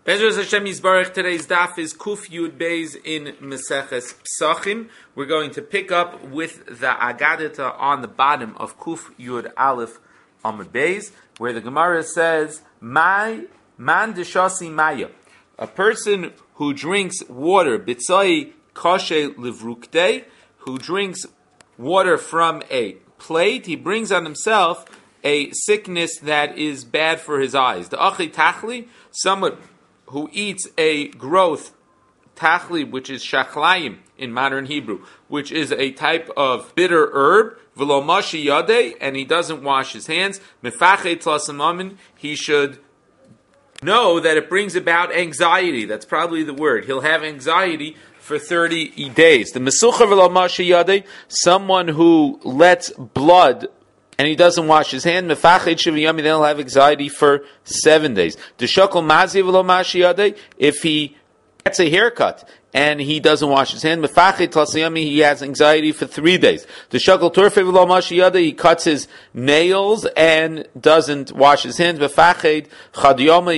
Bezras Hashem Yisbarach, today's daf is Kuf Yud Beis in Meseches Psachim. We're going to pick up with the Agadita on the bottom of Kuf Yud Aleph Amud Beis, where the Gemara says, "Man deshasi maya," a person who drinks water, bitzai kashe livrukte, who drinks water from a plate, he brings on himself a sickness that is bad for his eyes. The achi tachli, someone who eats a growth, tachli, which is shachlayim in modern Hebrew, which is a type of bitter herb, v'lo mashi yadeh, and he doesn't wash his hands, mefachet tlasamamin, he should know that it brings about anxiety. That's probably the word. He'll have anxiety for 30 days. The mesucha v'lo mashi yadeh, someone who lets blood and he doesn't wash his hand, mefachet shiviyami, then he'll have anxiety for 7 days. Deshakol mazi v'lo mashi yadeh, if he gets a haircut and he doesn't wash his hand, mefachet tlasiyami, he has anxiety for 3 days. Deshakol turfe v'lo mashi yadeh, he cuts his nails and doesn't wash his hands, mefachet chadiyama,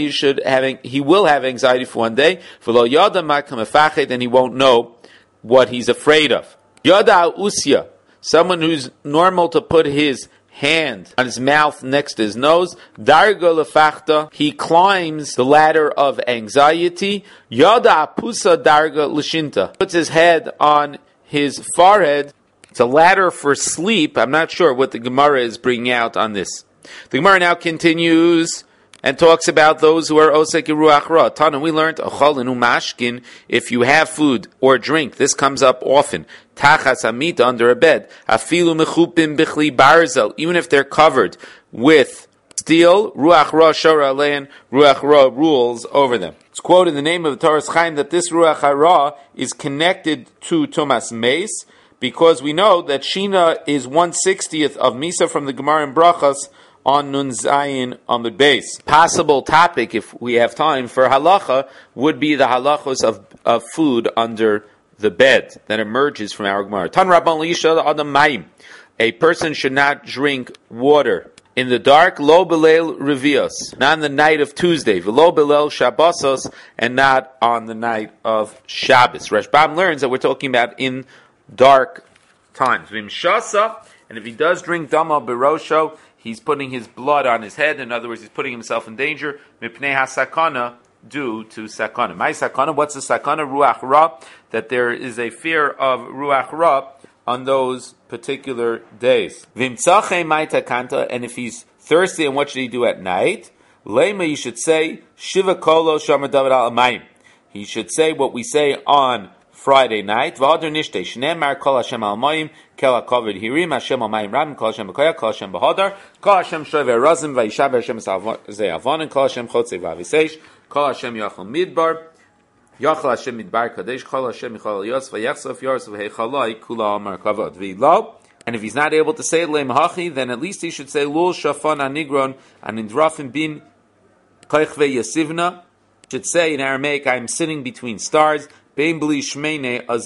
he will have anxiety for 1 day. V'lo yada makam mefachet, and he won't know what he's afraid of. Yada usya, someone who's normal to put his hand on his mouth next to his nose, darga lefachta, he climbs the ladder of anxiety, yada pusa darga l'shinta, puts his head on his forehead. It's a ladder for sleep. I'm not sure what the Gemara is bringing out on this. The Gemara now continues and talks about those who are osek ruach ra. Tana, we learned achalinu mashkin, if you have food or drink, this comes up often. Tachas hamita, under a bed. Afilu mechupim bichli barzel, even if they're covered with steel, ruach ra shara alein, ruach ra rules over them. It's quoted in the name of the Torah Chaim that this ruach ra is connected to Tumas Meis, because we know that Shina is 1/60th of Misa from the Gemara in Brachas on Nun Zayin Amud Beis. Possible topic, if we have time, for halacha would be the halachos of food under the bed that emerges from our Gemara. Tan Rabban Lisha Adam Mayim. A person should not drink water in the dark, lo belel revios, not on the night of Tuesday, v'lo belel shabbosos, and not on the night of Shabbos. Rashbam learns that we're talking about in dark times. Vim shasa, and if he does drink dama berosho, he's putting his blood on his head. In other words, he's putting himself in danger. Mipnei hasakana, due to sakana. My sakana, what's the sakana? Ruach ra, that there is a fear of ruach ra on those particular days. Vimtzache maita kanta, and if he's thirsty, and what should he do at night? Lema, you should say shiva kolo shamar david al amayim. He should say what we say on Friday night. V'adar nishte shneimar kol Hashem al mayim kel hakovid hirim Hashem al mayim rabim kol Hashem b'koyach kol Hashem b'hadar kol Hashem shoy ve'razim v'yishav Hashem ze'avanin kol Hashem chotzei v'avisesh kol Hashem yachal midbar yachal Hashem midbar kadesh kol Hashem yichal yos v'yachsof yors v'hechalai kula amar kavod v'ilo. And if he's not able to say leim hachi, then at least he should say lul shafan anigron anindrafim bin koich ve'yasivna. Should say in Aramaic, I am sitting between stars. Between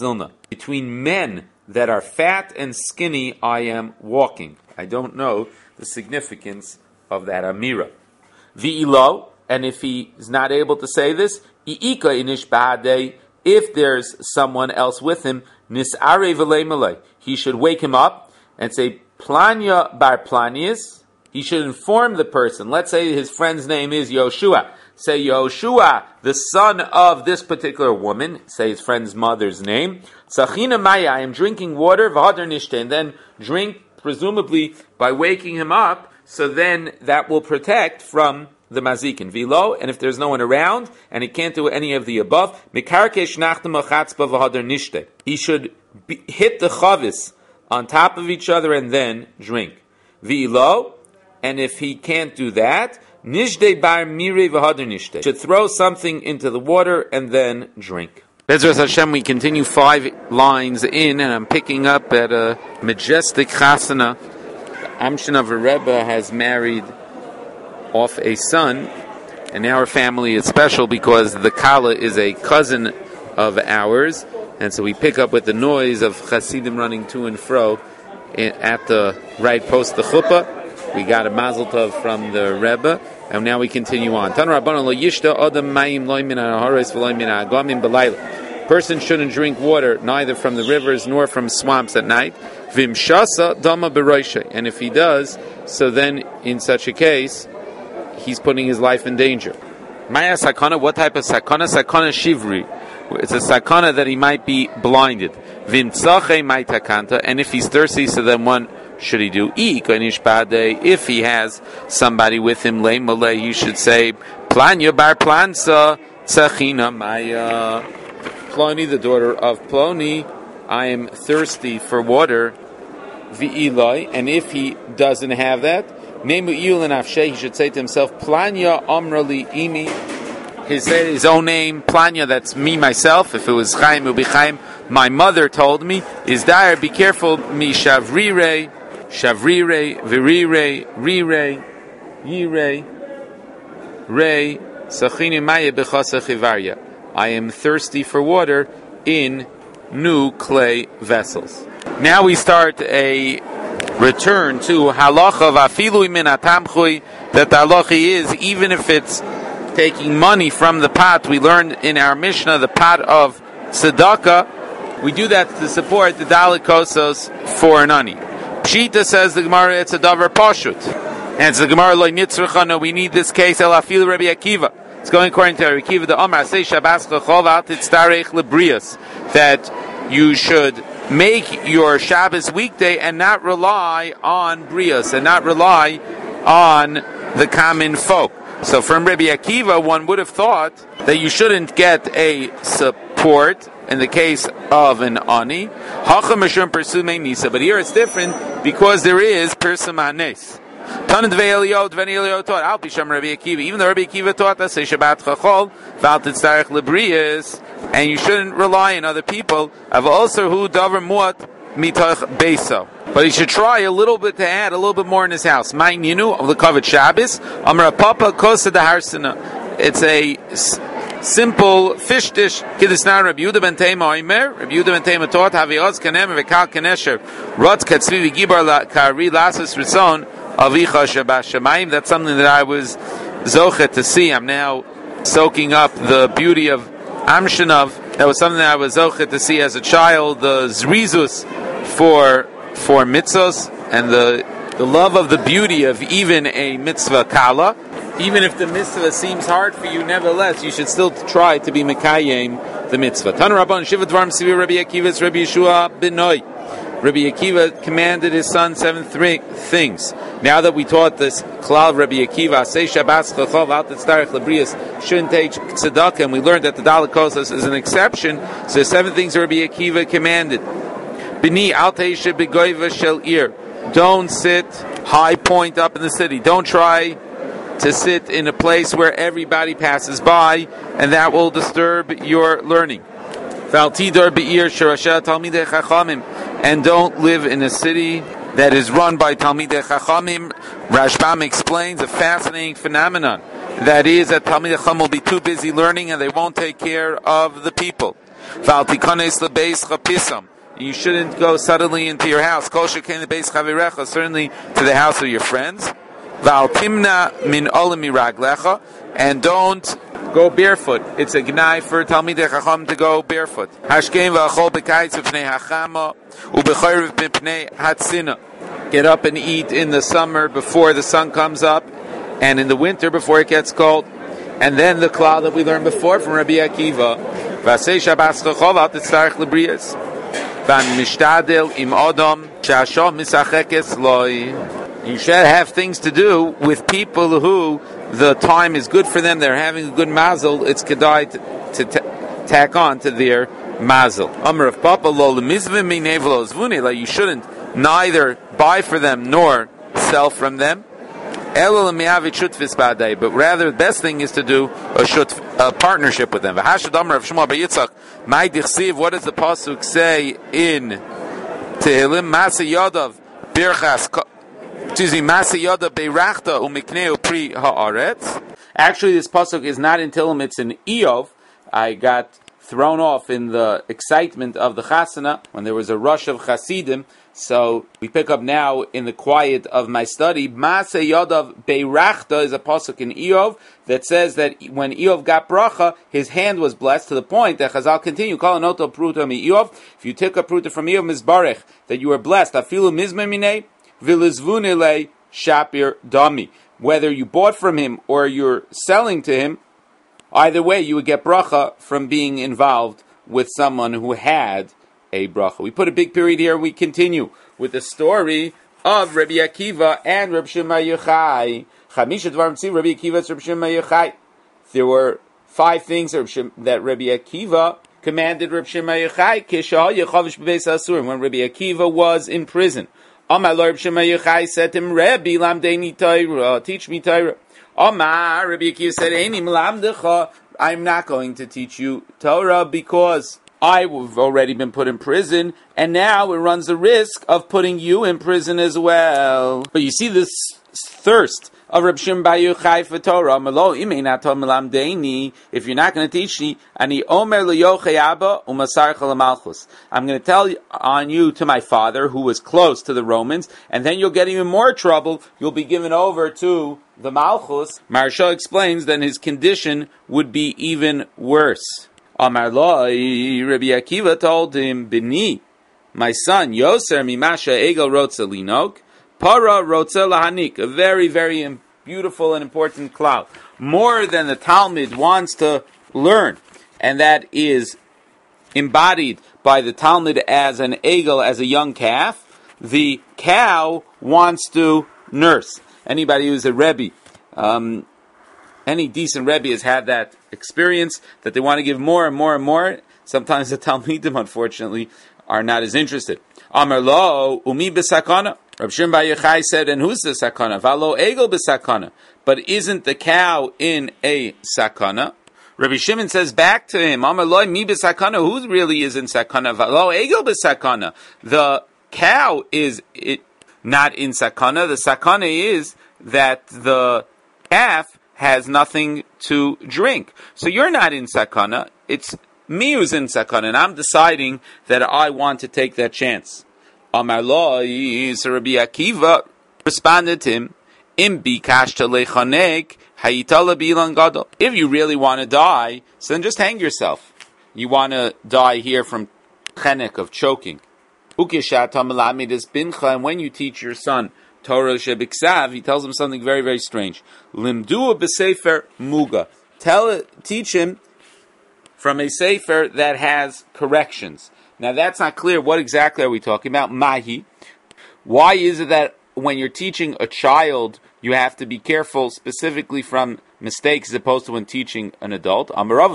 men that are fat and skinny, I am walking. I don't know the significance of that amira. V'ilo, and if he is not able to say this, i'ika inish ba'adei, if there's someone else with him, nis'are v'lei malei, he should wake him up and say, planya bar planius, he should inform the person. Let's say his friend's name is Yoshua. Say, Yoshua, the son of this particular woman, say his friend's mother's name, Sachina Maya, I am drinking water, V'hadar Nishte, and then drink, presumably, by waking him up, so then that will protect from the mazikin. Vilo, and if there's no one around, and he can't do any of the above, Mikarkesh Nachtem Achatzba V'hadar Nishte. He should hit the chavis on top of each other and then drink. Vilo, and if he can't do that, Nishde bar mire v'hadar nishte. Should throw something into the water and then drink. Bezras Hashem, we continue 5 lines in, and I'm picking up at a majestic chasana. Amshin of a Rebbe has married off a son, and our family is special because the Kala is a cousin of ours, and so we pick up with the noise of Hasidim running to and fro at the right post, the chuppah. We got a mazel tov from the Rebbe, And now we continue on. Person shouldn't drink water neither from the rivers nor from swamps at night. Vimshasa dama beroisha. And if he does, so then in such a case, he's putting his life in danger. Maya sakana, what type of sakana? Sakana shivri. It's a sakana that he might be blinded. Vimtsache maitakanta. And if he's thirsty, so then what should he do? If he has somebody with him, he should say, Planya bar plansa tsachina maya. Ploni, the daughter of Ploni, I am thirsty for water. V'iloi, and if he doesn't have that, nemu ilin afshe, he should say to himself, Planya amrali imi. He said his own name, Planya, that's me myself. If it was Chaim, it would be Chaim. My mother told me, is dire, be careful, mi shavrire, virire, rire, yire, re, sachini maya bechasa chivarya. I am thirsty for water in new clay vessels. Now we start a return to halacha v'afilu min atamchui, that the halacha is, even if it's taking money from the pot, we learned in our Mishnah, the pot of tzedakah, we do that to support the dalit kosos for an ani. Pshita says the Gemara, it's a davar pashut. And it's the Gemara, lo nitzracha, no, we need this case, el afilu Rabbi Akiva. It's going according to Rabbi Akiva, the Omar, say Shabbos chachol al titztarech lebrias, that you should make your Shabbos weekday and not rely on brias, and not rely on the common folk. So from Rabbi Akiva, one would have thought that you shouldn't get a support in the case of an ani. But here it's different because there is persumanes. Even though Rabbi Akiva taught us, say Shabbat Chachol, Val Titzarech Lebrias, and you shouldn't rely on other people. I've also who davar muat mitoch beso. But he should try a little bit to add a little bit more in his house. Ma'in yinu of the covered Shabbos. Amra papa kosa de harsina. It's a simple fish dish. Kidisnan Rabbi Yehuda ben Tema Omer. Rabbi Yehuda ben Tema taught Havios kanem v'kal kanesher rotz katzvi v'gibar kari lasas ritzon avicha shabash shamayim. That's something that I was zochet to see. I'm now soaking up the beauty of Amshinov. That was something that I was zochet to see as a child. The zrizus for mitzvos and the love of the beauty of even a mitzvah kala. Even if the mitzvah seems hard for you, nevertheless, you should still try to be mekayem the mitzvah. Tanu Rabban Shiva Dvarim Sivi Rabbi Akiva's Rabbi Yeshua B'noi. Rabbi Akiva commanded his son 7 things. Now that we taught this klal of Rabbi Akiva, say Shabbos Chachol Al Titzarech Lebrias, shouldn't take tzedakah, and we learned that the Dalet Kosas is an exception. So 7 things Rabbi Akiva commanded. B'ni al teisha b'goyva shel ir. Don't sit high point up in the city. Don't try to sit in a place where everybody passes by, and that will disturb your learning. V'altidor be'ir shirasha talmidei chachamim. And don't live in a city that is run by talmidei chachamim. Rashbam explains a fascinating phenomenon. That is that talmidei chacham will be too busy learning, and they won't take care of the people. V'altikones lebeis chapisam. You shouldn't go suddenly into your house. Kol shekein lebeis chavirecha, certainly to the house of your friends. Val timna min olam miraglecha, and don't go barefoot. It's a gnai for Talmidei Chacham to go barefoot. Hashkein v'achol b'kayitz v'pnei hachama u'b'chayriv b'pnei hatzina. Get up and eat in the summer before the sun comes up, and in the winter before it gets cold. And then the klal that we learned before from Rabbi Akiva, v'asei Shabbos chachol al titzarech lebrias. You should have things to do with people who the time is good for them, they're having a good mazel, it's kedai to tack on to their mazel. Amr of Papa lo lemizvim minevelo zvuni, like you shouldn't neither buy for them nor sell from them. But rather, the best thing is to do a partnership with them. What does the pasuk say in Tehillim? Masa Yadav Birchas. Masa Yadav Beirachta Umikneu Pri Haaretz. Actually, this pasuk is not in Tehillim; it's in Eov. I got thrown off in the excitement of the chasana, when there was a rush of chasidim. So we pick up now in the quiet of my study. Maaseh Yodav Beirachta is a pasuk in Eov that says that when Eov got bracha, his hand was blessed, to the point that Chazal continue, Kol anoto pruta mi Eov, if you took a pruta from Eov mizbarech, that you were blessed, afilu mizme minei, vilizvunele shapir dami. Whether you bought from him or you're selling to him, either way you would get bracha from being involved with someone who had a bracha. We put a big period here. We continue with the story of Rabbi Akiva and Rabbi Shimon Yochai. Chamisha dvarim tziv Rabbi Akiva and Rabbi Shimon Yochai. There were 5 things that Rabbi Akiva commanded Rabbi Shimon Yochai. Kishah yechavish b'beis hasurim, when Rabbi Akiva was in prison. Amar Rabbi Shimon Yochai said to him, Rabbi lamdeini Torah, teach me Torah. Amar Rabbi Akiva said, Eini melamdecha, I'm not going to teach you Torah because I've already been put in prison, and now it runs the risk of putting you in prison as well. But you see this thirst of Reb Shimon Bar Yochai for Torah. If you're not going to teach me, I'm going to tell on you to my father, who was close to the Romans, and then you'll get even more trouble. You'll be given over to the Malchus. Maharsha explains that his condition would be even worse. Amar Loi, Rabbi Akiva told him, Bini, my son, Yoser mimasha egel rotza linok, para rotza lahanik, a very, very beautiful and important cloud. More than the Talmud wants to learn, and that is embodied by the Talmud as an egel, as a young calf, the cow wants to nurse. Anybody who's a Rebbe, any decent Rebbe has had that experience, that they want to give more and more and more. Sometimes the Talmidim, unfortunately, are not as interested. Amar lo, umi b'sakana. Reb Shimon Bar Yochai said, and who's the sakana? Valo egel b'sakana. But isn't the cow in a sakana? Rabbi Shimon says back to him, Amar lo, mi b'sakana. Who really is in sakana? Valo egel b'sakana. The cow is not in sakana. The sakana is that the calf has nothing to drink. So you're not in sakana. It's me who's in sakana, and I'm deciding that I want to take that chance. Amar lo, so Rabbi Akiva responded to him, Im bikashta lechanek hayitala bilan gadol. If you really want to die, so then just hang yourself. You want to die here from chenek, of choking. Ukishat hamalamid is bincha, and when you teach your son Torah shebiksav, he tells him something very, very strange. Limdua b'sefer muga. Teach him from a sefer that has corrections. Now that's not clear. What exactly are we talking about? Mahi. Why is it that when you're teaching a child, you have to be careful specifically from mistakes as opposed to when teaching an adult?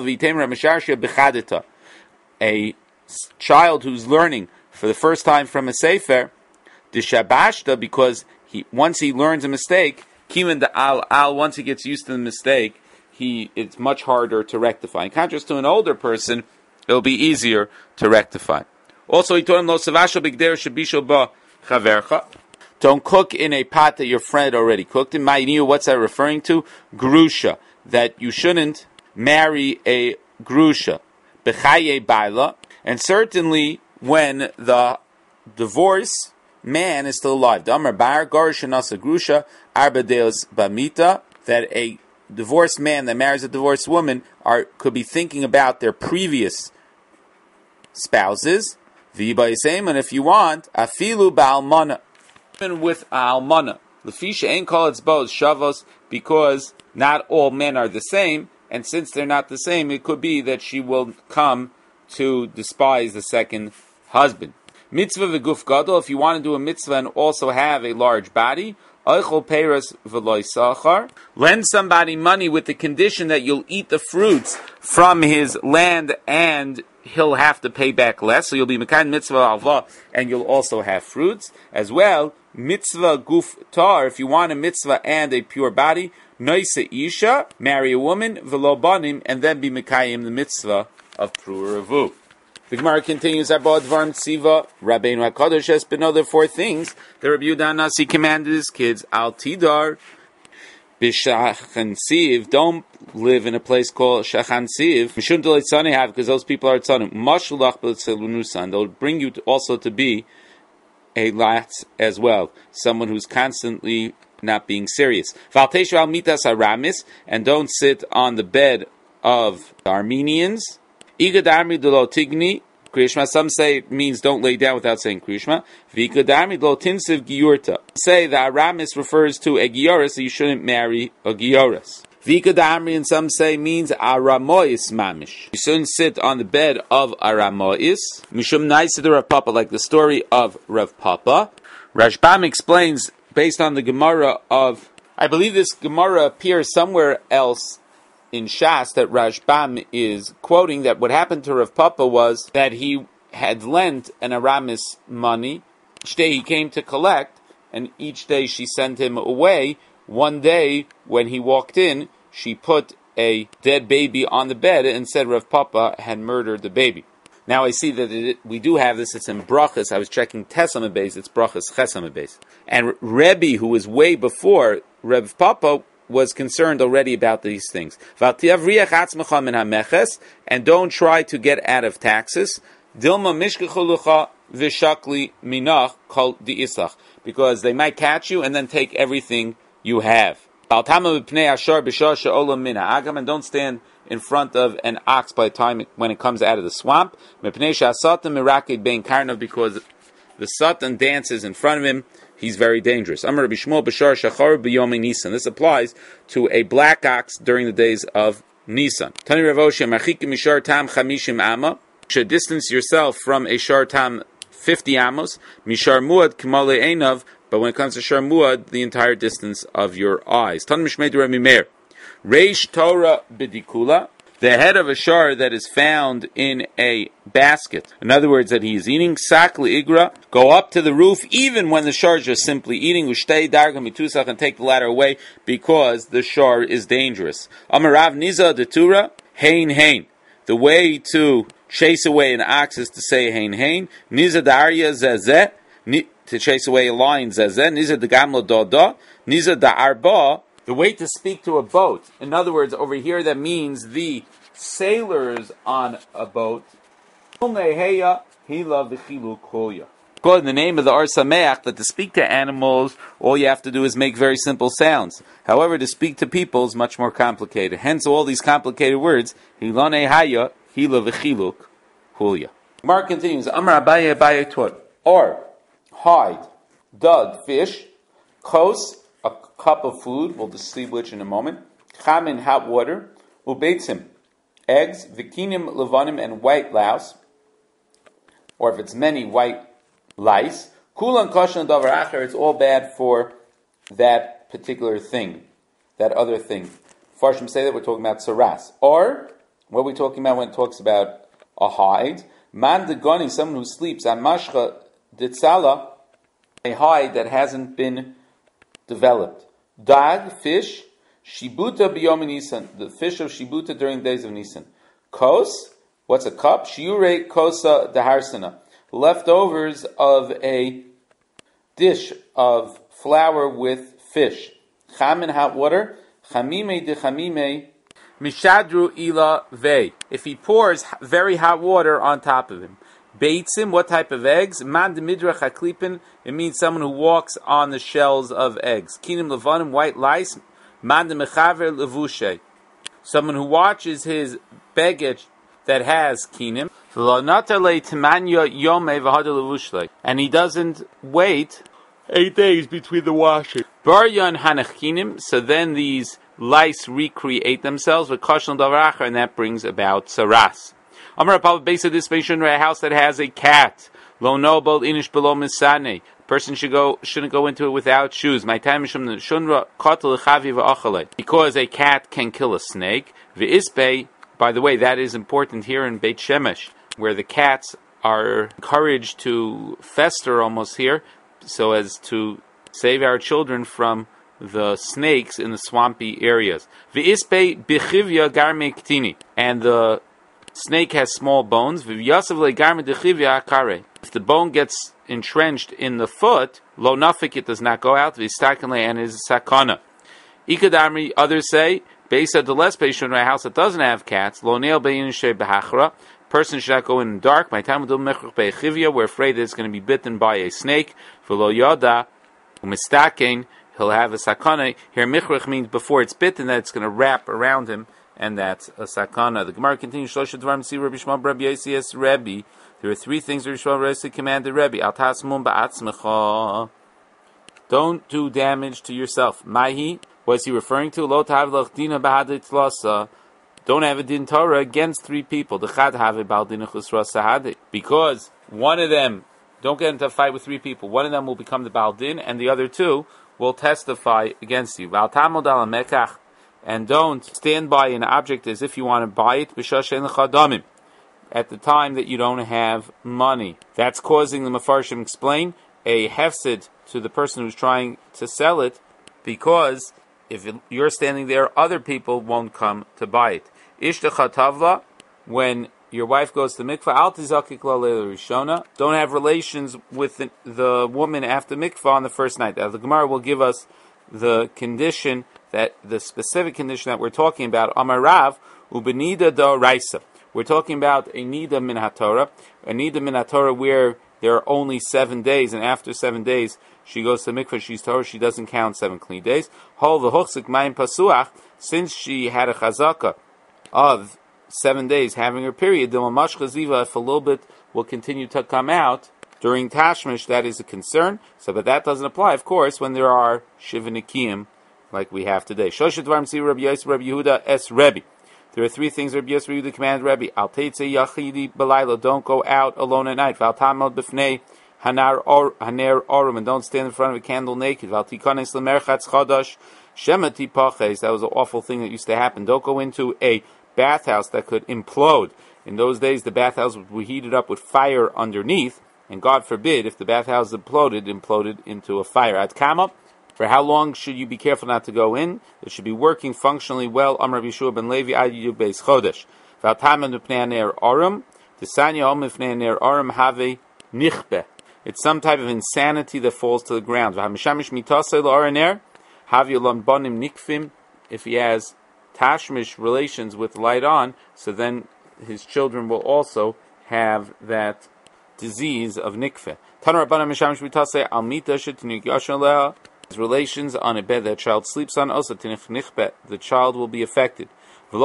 A child who's learning for the first time from a sefer, dishabashta, because once he learns a mistake, kiman de al, once he gets used to the mistake, it's much harder to rectify. In contrast to an older person, it'll be easier to rectify. Also, he told him, Lo savasho bigder shabisho ba chavercha. Don't cook in a pot that your friend already cooked in. Ma'iniu, what's that referring to? Grusha. That you shouldn't marry a grusha. Bechaye baila. And certainly, when the divorce man is still alive. Damar bar garish nasa grusha arba deos bamita, that a divorced man that marries a divorced woman could be thinking about their previous spouses. V'yiba yisem, and if you want, afilu ba'almana, even with almana. Lefisha ain't call its bows shavos, because not all men are the same, and since they're not the same, it could be that she will come to despise the second husband. Mitzvah v'guf gadol, if you want to do a mitzvah and also have a large body, oichol peiros v'loy sachar, lend somebody money with the condition that you'll eat the fruits from his land and he'll have to pay back less, so you'll be mekan mitzvah alva and you'll also have fruits as well. Mitzvah guf tar, if you want a mitzvah and a pure body, noise isha, marry a woman, v'lo banim, and then be mekayim the mitzvah of pruravu. The Gemara continues, Abba Dvarm Tziva, Rabbeinu HaKadosh has been other 4 things that Rabbi Yehuda Nasi commanded his kids, Al Tidar, B'shachan siv, don't live in a place called shachan siv. Mishum delay tzani have, because those people are tzanim. Mashulach b'tzelunusan, they'll bring you also to be a latz as well, someone who's constantly not being serious. Valteshu al mitas aramis, and don't sit on the bed of the Armenians. Igad armi delo tigni, Kriyishma. Some say it means don't lay down without saying Kriyishma. Vigad armi delo tinsiv giyurta. Say the aramis refers to a gioris, so you shouldn't marry a gioris. Vigad armi, and some say means aramois mamish. You shouldn't sit on the bed of aramois. Mishum naisa de Rav Papa, like the story of Rav Papa. Rashbam explains, based on the Gemara of, I believe this Gemara appears somewhere else in Shas, that Rashbam is quoting that what happened to Rav Papa was that he had lent an Aramis money. Each day he came to collect, and each day she sent him away. One day, when he walked in, she put a dead baby on the bed and said Rav Papa had murdered the baby. Now I see that we do have this, it's in Brachas. I was checking Tesam Beis, it's Brachas Chesam Beis. And Rebbe, who was way before Rav Papa, was concerned already about these things. And don't try to get out of taxes. Because they might catch you and then take everything you have. And don't stand in front of an ox by the time when it comes out of the swamp. Because the Satan dances in front of him. He's very dangerous. This applies to a black ox during the days of Nisan. Should distance yourself from a shartam 50 amos. Mishar muad k'malei einav. But when it comes to shar muad, the entire distance of your eyes. Reish Torah b'dikula. The head of a shar that is found in a basket. In other words, that he is eating, sakli igra, go up to the roof, even when the shar is just simply eating, ushtei darga mitusach, and take the ladder away, because the shar is dangerous. Amarav niza detura, hein. The way to chase away an ox is to say hein. Niza darya zezeh, to chase away a lion zezeh. Niza degamlo doda, niza da'arba. The way to speak to a boat. In other words, over here that means the sailors on a boat. Called in the name of the Or Sameach, that to speak to animals, all you have to do is make very simple sounds. However, to speak to people is much more complicated. Hence all these complicated words. Mark continues. Amar Abaye taught. Or, hide, dud, fish, kos, a cup of food, we'll distinguish in a moment, chamin, hot water, ubeitzim, eggs, vikinim, levanim, and white louse, or if it's many, white lice, kulan, koshan, davar acher, it's all bad for that particular thing, that other thing. Farshim say that we're talking about saras. Or, what are we talking about when it talks about a hide? Man degoni, someone who sleeps, on mashcha ditzala, a hide that hasn't been developed. Dag, fish, shibuta b'yom Nisan, the fish of shibuta during the days of Nisan. Kos, what's a cup? Shiurei kosa daharsana, leftovers of a dish of flour with fish. Chamin, hot water. Chamime de chamime, mishadru ila vei. If he pours very hot water on top of him. Beitzim, what type of eggs? Man de midrach haklipin, it means someone who walks on the shells of eggs. Kinim levanim, white lice. Man de mechaver levushe, someone who watches his baggage that has kinim. And he doesn't wait 8 days between the washing. Baryan hanachinim, so then these lice recreate themselves with kashal davaracha, and that brings about saras. Amar Papa, based on this patient, a house that has a cat. Lo nobel inish below misane. Person shouldn't go into it without shoes. My time is shunra katel chavi va'achalei, because a cat can kill a snake. V'isbei. By the way, that is important here in Beit Shemesh, where the cats are encouraged to fester almost here, so as to save our children from the snakes in the swampy areas. V'isbei bichivya garme ktini, and the snake has small bones. If the bone gets entrenched in the foot, lo nafik, it does not go out. And it is sakana. Ikadamri, others say, based at the less patient in a house that doesn't have cats, lo neil bein she behachra, person should not go in the dark. My time we're afraid that it's going to be bitten by a snake. V'lo yada umistakein, he'll have a sakana. Here michrich means before it's bitten that it's going to wrap around him, and that's a sakana. The Gemara continues. Shlosh dvarim si Rabbi Shmuel Rabbi Yosi es Rebbe. There are three things Rabbi Shmuel Rabbi Yosi commanded Rebbe. Al tasmum ba'atzmecha. Don't do damage to yourself. Mahi, what is he referring to? Lo tahav lachdina b'hadei tlasa. Don't have a din Torah against three people. The chad have a bal din chusra sahade. Because one of them, don't get into a fight with three people. One of them will become the bal din, and the other two will testify against you. Val tamod al mekach, and don't stand by an object as if you want to buy it. B'shash en l'chadamim, at the time that you don't have money. That's causing the Mefarshim explain a hefsid to the person who's trying to sell it, because if you're standing there, other people won't come to buy it. Ishtcha tavla, when your wife goes to mikvah, al tizakik la leila rishona, don't have relations with the woman after mikvah on the first night. The Gemara will give us the condition, that the specific condition that we're talking about. Amar Rav ubenida da raisa. We're talking about a nida min haTorah, a nida min haTorah where there are only 7 days, and after 7 days she goes to mikvah, she's Torah, she doesn't count 7 clean days. Hol v'hochzik mayim pasuach, since she had a chazaka of 7 days having her period, the mamash chaziva, if a little bit will continue to come out during Tashmish, that is a concern. So, but that doesn't apply, of course, when there are Shiva Nikiyim like we have today. Shoshet Dvarim Si Rabbi Yosef Rabbi Yehuda Es Rebbe. There are three things Rabbi Yosef Rabbi Yehuda commanded Rebbe. Al Teitze Yachidi B'Layla, don't go out alone at night. Val Tamod B'Fnei Haner Orim, and don't stand in front of a candle naked. Val Tikanes L'Merchatz Chadash Shema Tipaches, that was an awful thing that used to happen. Don't go into a bathhouse that could implode. In those days, the bathhouse would be heated up with fire underneath, and God forbid, if the bathhouse imploded into a fire. Ad kama, for how long should you be careful not to go in? It should be working functionally well. Amar Yeshua ben Levi Ayu Beis Chodesh. V'altamen upnei ner arum, t'sanya om upnei ner arum have nichbe. It's some type of insanity that falls to the ground. V'hamishamish mitasei la'araner have yolam bonim nikfim. If he has tashmish relations with light on, so then his children will also have that disease of nikfeh. His relations on a bed that child sleeps on, also the child will be affected. It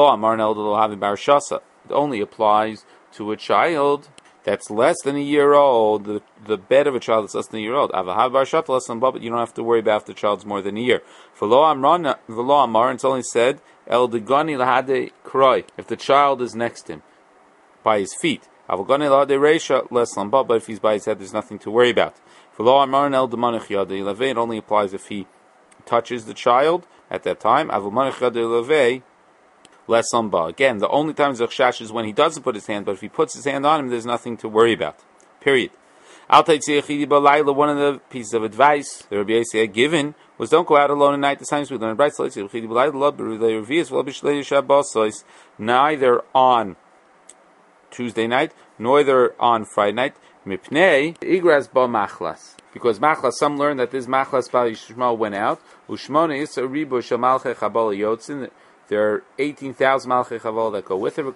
only applies to a child that's less than a year old. The bed of a child that's less than a year old. But you don't have to worry about if the child's more than a year. It's only said El Degani Lahade Kroi, if the child is next to him by his feet. But if he's by his head, there's nothing to worry about. It only applies if he touches the child at that time. Again, the only time Zechshash is when he doesn't put his hand, but if he puts his hand on him, there's nothing to worry about. Period. One of the pieces of advice that Rabbi Yossi had given was don't go out alone at night. The times we learn neither on Tuesday night, nor on Friday night. Mipnei igras ba machlas, because machlas, some learn that this machlas Bal Yishmael went out. Ushmona is a ribu shamalche chabal yotzin. There are 18,000 malchei chabal that go with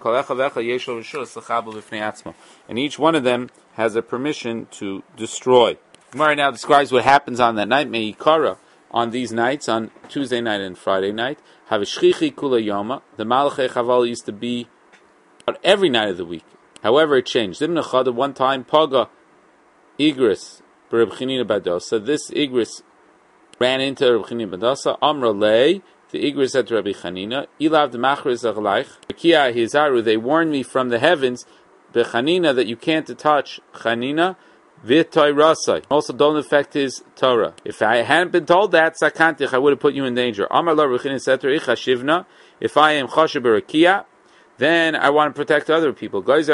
it. And each one of them has a permission to destroy. Gemara now describes what happens on that night. Meikara, on these nights, on Tuesday night and Friday night. Havishchichi kula yoma. The malchei chabal used to be out every night of the week. However, it changed. One time, Paga Igris Reb Chanina Badosa. This Igris ran into Reb Chanina Badosa. Amra lei, the Igris said to Rabbi Chanina, Ilav de Machriz Achleich. Kia Hizaru, they warned me from the heavens, Bechanina, that you can't touch Chanina. V'toy Rasai. Also, don't affect his Torah. If I hadn't been told that, Sakantich, I would have put you in danger. Amar la Reb Chanina said to Icha Shivna, if I am Choshe Berakia, then I want to protect other people. You're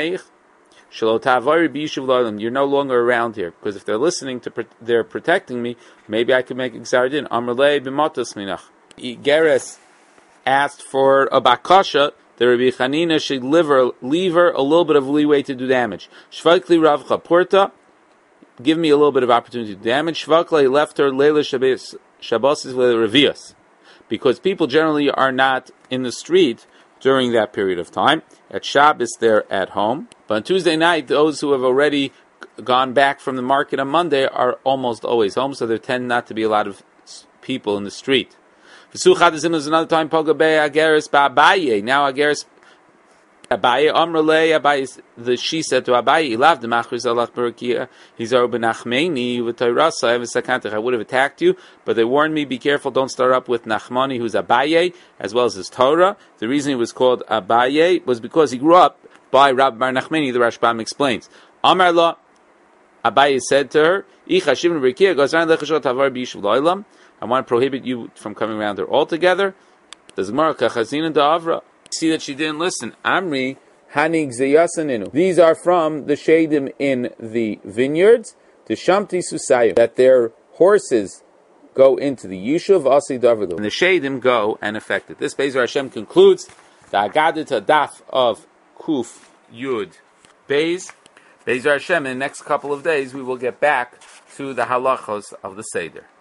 no longer around here, because if they're listening to, they're protecting me. Maybe I could make Xardin. Amrlei b'motos minach. Geras asked for a bakasha. The Rabbi Chanina should leave her a little bit of leeway to do damage. Shvakli Ravcha Porta, give me a little bit of opportunity to do damage. Shvakli left her Leila Shabbosis Revius, because people generally are not in the street during that period of time. At Shabbos, they're at home. But on Tuesday night, those who have already gone back from the market on Monday are almost always home, so there tend not to be a lot of people in the street. There's another time, now Ageris Abaye Amrele Abaye she said to Abaye, "He loved the Machris Allah Barakia. He's Benachmeni with Tayrasa. I have a sakantich. I would have attacked you, but they warned me, be careful, don't start up with Nachmani, who's Abaye, as well as his Torah. The reason he was called Abaye was because he grew up by Rabbi Bar Nachmani. The Rashbam explains. Amar La Abaye said to her, I want to prohibit you from coming around her altogether. Does Gemara Kachazina Da'avra? See that she didn't listen. Amri Hanig Zeyasaninu. These are from the Shadim in the vineyards. To Shamti Susayim, that their horses go into the Yishuv Asi Davrilu. And the Shadim go and affect it. This Bezer Hashem concludes the Agadita Daf of Kuf Yud Beis. Bezer Hashem, in the next couple of days we will get back to the halachos of the Seder.